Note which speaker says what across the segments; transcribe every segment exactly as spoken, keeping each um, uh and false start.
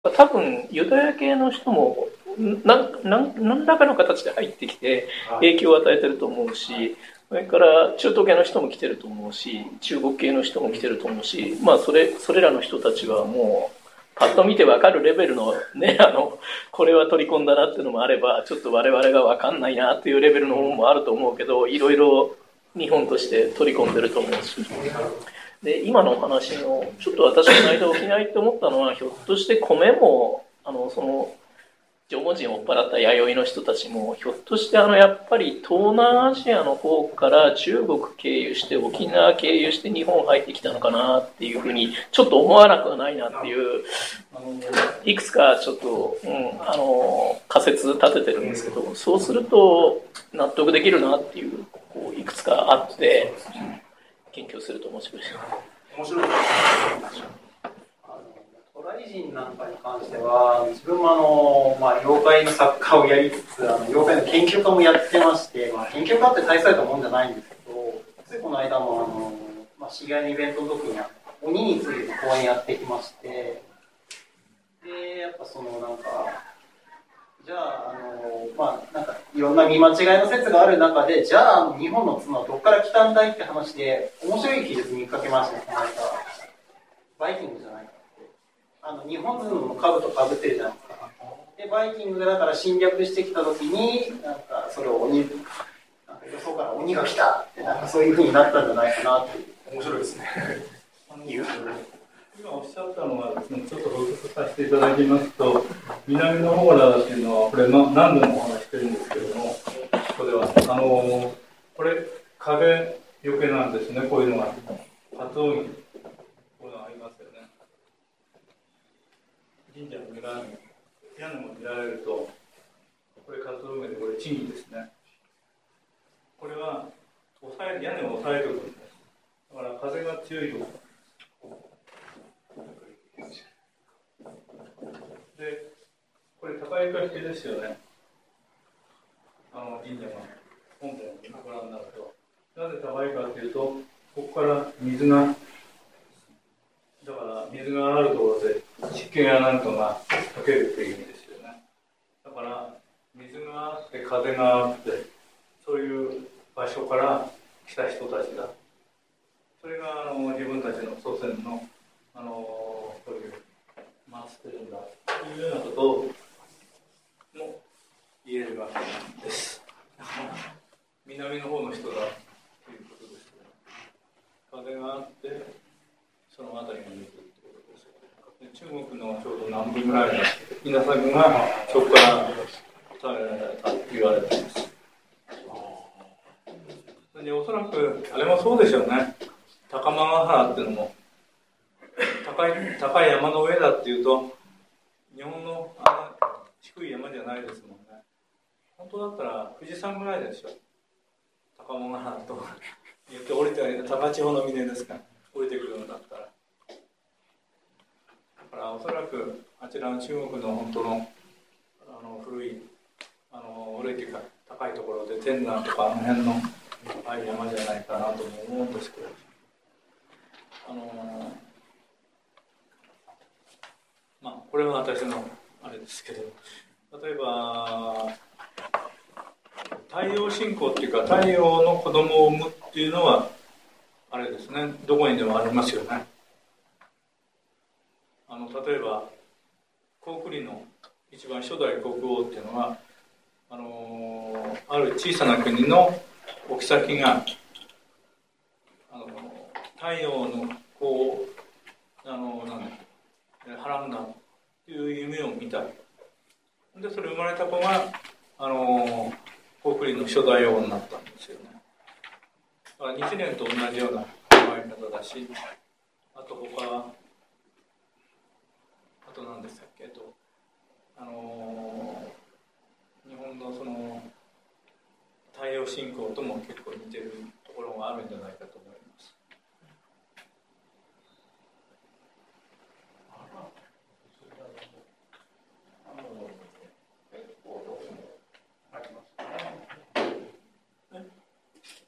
Speaker 1: 多分ユダヤ系の人も何何らかの形で入ってきて影響を与えてると思うし、それから中東系の人も来てると思うし、中国系の人も来てると思うし、まあそれそれらの人たちはもうパッと見て分かるレベルのね、あのこれは取り込んだなっていうのもあれば、ちょっと我々が分かんないなっていうレベルのものもあると思うけど、いろいろ日本として取り込んでると思うし。で今のお話のちょっと私の間起きないって思ったのは、ひょっとして米もあのその縄文人を追っ払った弥生の人たちもひょっとしてあのやっぱり東南アジアの方から中国経由して沖縄経由して日本入ってきたのかなっていうふうにちょっと思わなくはないなっていういくつかちょっと、うん、あの仮説立ててるんですけど、そうすると納得できるなっていうこういくつかあって研究すると面白いです。
Speaker 2: 面白いです。渡来人なんかに関しては、自分もあの、まあ、妖怪の作家をやりつつ、あの妖怪の研究家もやってまして、まあ、研究家って大されたもんじゃないんですけど、ついこの間もあの、まあ、知り合いのイベントの時に鬼について講演やってきまして、で、やっぱそのなんか、じゃあ、あの、まあ、なんか、いろんな見間違いの説がある中で、じゃあ、日本の角はどっから来たんだいって話で、面白い記述見かけましたね、この間。バイキングじゃないかって。あの、日本人の兜かぶってるじゃないですか。で、バイキングがだから侵略してきたときに、なんか、それを鬼、なんか予想から鬼が来たって、なんかそういう風になったんじゃないかなっていう。面白いですね。
Speaker 3: 今おっしゃったのはですね、ちょっと補足させていただきますと、南の方からっていうのは、これ何度もお話してるんですけれども、これは、あの、これ、風よけなんですね、こういうのが。カツオギ、こういうのがありますよね。神社の見られる、屋根も見られると、これカツオギで、これチギですね。これは、押さえ、屋根を押さえておくんです。だから風が強いと。で、これ高床式ですよね。あの神社が本殿をご覧になると、なぜ高いかというと、ここから水が、だから水があるところで湿気がなんかがかけるっていう意味ですよね。だから水があって風があって、そういう場所から来た人たちだ。それがあの自分たちの祖先のあのそういう祀ってるんだというようなことも言えるわけです。南の方の人だということですけど、風があってその辺りが見えているということです。中国のちょうど南部ぐらいの稲作がそこから伝えられたと言われています。でおそらくあれもそうでしょうね。高間ヶ原っていうのも高い、高い山の上だっていうと日本のあの低い山じゃないですもんね。本当だったら富士山ぐらいでしょ。高間ヶ原と言って降りて高千穂の峰ですから降りてくるんだったら。だからおそらくあちらの中国の本当のあの古いあの古いというか高いところで天南とかあの辺の高い山じゃないかなと思うんですけど、あのまあこれは私のあれですけど、例えば太陽信仰っていうか太陽の子供を産むっていうのはあれですね、どこにでもありますよね。あの例えば高句麗の一番初代国王っていうのはあのある小さな国のお妃があの太陽の子をあのなんだはらんだという夢を見た。でそれ生まれた子があの高句麗の初代王になったんですよね。だから日蓮と同じような考え方だし、あと他あと何でしたっけとあの日本のその太陽信仰とも結構似てるところがあるんじゃないかと思います。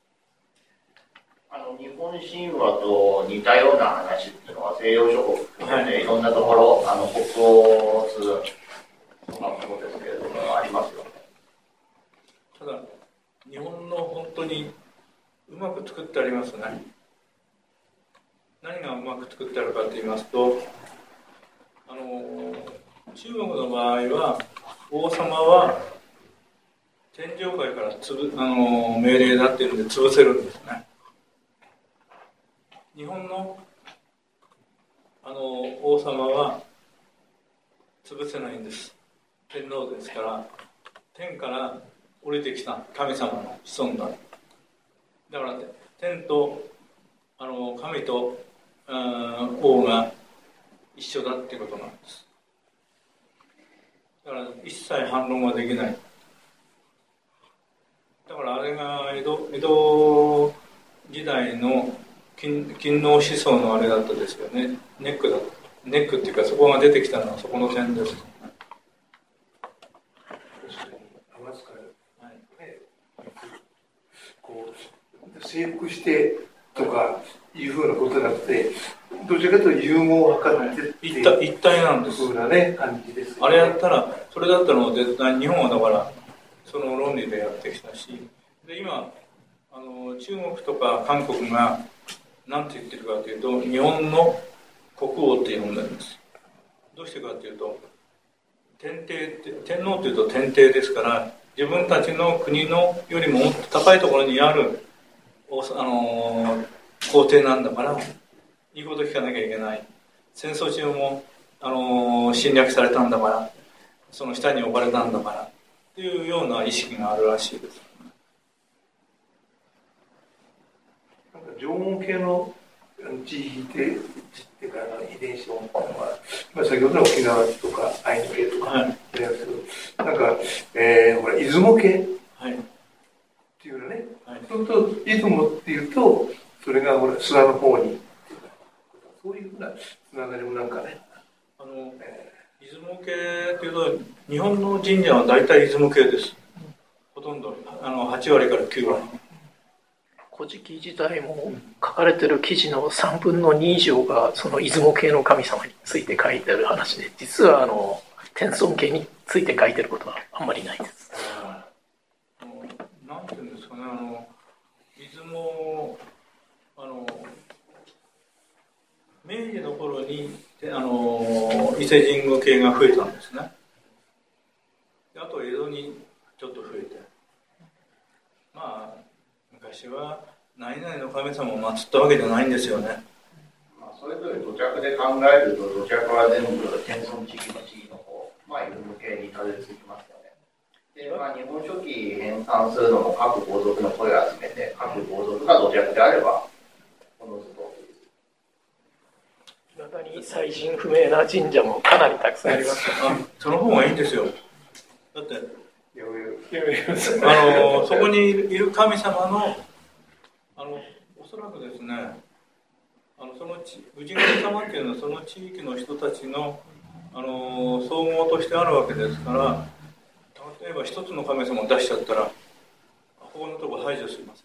Speaker 4: あの日本神話と似たような話っていうのは西洋諸国て、はい、いろんなところ、あの北欧通とかもそうですけれども、ありますよね。
Speaker 3: ただ、日本の本当にうまく作ってありますね。何がうまく作ってあるかと言いますと、あの中国の場合は、王様は天上界からつぶあの命令だっていうので潰せるんですね。日本のあの王様は潰せないんです。天皇ですから、天から降りてきた神様の子孫だ。だから天とあの神と王が一緒だっていうことなんです。だから一切反論はできない。だからあれが江戸、江戸時代の勤王思想のあれだったですよね。ネックだった。ネックっていうか、そこが出てきたのはそこの点です。
Speaker 5: 征服してとかいうふうなことじゃなくて、どちらかというと融合を図ってっていう、
Speaker 3: はい、一体なんです。
Speaker 5: ふうなね感じです、ね。
Speaker 3: あれやったら、それだったのは絶対日本はだからその論理でやってきたし、で今あの中国とか韓国が何て言ってるかというと、日本の国王って呼んでるんです。どうしてかというと、天帝って天皇というと天帝ですから、自分たちの国のよりももっと高いところにあるあの皇帝なんだから、言うこと聞かなきゃいけない。戦争中も、あの侵略されたんだから、その下に置かれたんだからっていうような意識があるらしいです。
Speaker 5: なんか縄文系の地域ってっていうか遺伝子を持ったのは、まあ、先ほどの沖縄とかアイヌ系とかありますけど、なんか、えー、ほら出雲系、はい、っていうのね、はい、そうすると出雲っていうとそれがほら諏訪の方にそういうふうなつながりもなんかね、
Speaker 3: あの、えー、出雲系っていうと日本の神社は大体出雲系です。ほとんどあのはち割からきゅう割。
Speaker 1: 古事記自体も書かれてる記事のさんぶんのに以上がその出雲系の神様について書いてある話で、実はあの天孫系について書いてることはあんまりないです。
Speaker 3: なんていうんですかね、あの出雲あの明治の頃にあの伊勢神宮系が増えたんですね。あと江戸にちょっと増えて、まあ昔は何々の神様を祀ったわけじゃないんですよね。
Speaker 4: まあ、それぞれ土着で考えると、土着は全部天孫地域の地域の方、まあ、出雲系にたどり着きますよね。で、まあ、日本書紀編纂するのも各豪族の声を集めて、各豪族が土着であれば、この図と。
Speaker 1: いまだに最新不明な神社もかなりたくさんあります。
Speaker 3: あ、その方がいいんですよ。だって、あのそこにいる神様のあのおそらくですね、あのその氏神様っていうのはその地域の人たちのあの総合としてあるわけですから、例えば一つの神様を出しちゃったらここのところ排除します。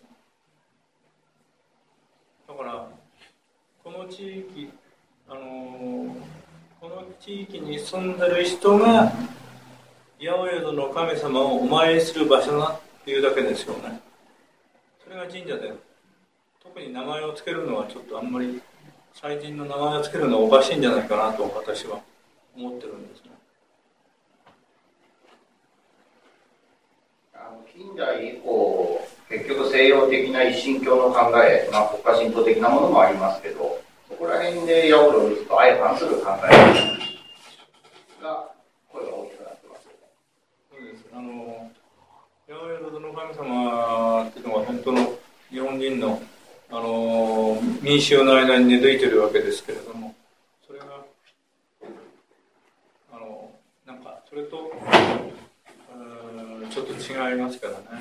Speaker 3: だからこの地域あのこの地域に住んでる人が八百万の神様をお参りする場所だっていうだけですよね。それが神社で、特に名前をつけるのはちょっとあんまり祭神の名前をつけるのはおかしいんじゃないかなと私は思ってるんですね。
Speaker 4: あの近代以降、結局西洋的な一神教の考え、まあ、国家神道的なものもありますけど、そこら辺で八百万と相反する考えが声が大きくなってますよね。
Speaker 3: そうです。あの八百万の神様っていうのは本当の日本人のあの民衆の間に根付いてるわけですけれども、それがあのなんかそれとちょっと違いますからね。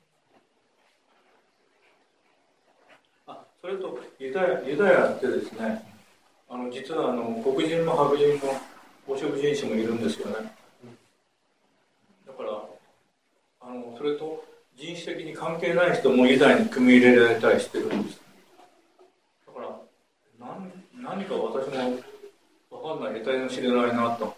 Speaker 3: あ、それとユダヤ、ユダヤってですね、あの実はあの黒人も白人も黄色人種もいるんですよね。だからあのそれと人種的に関係ない人もユダヤに組み入れられたりしてるんです。だから何、何か私も分かけないなと。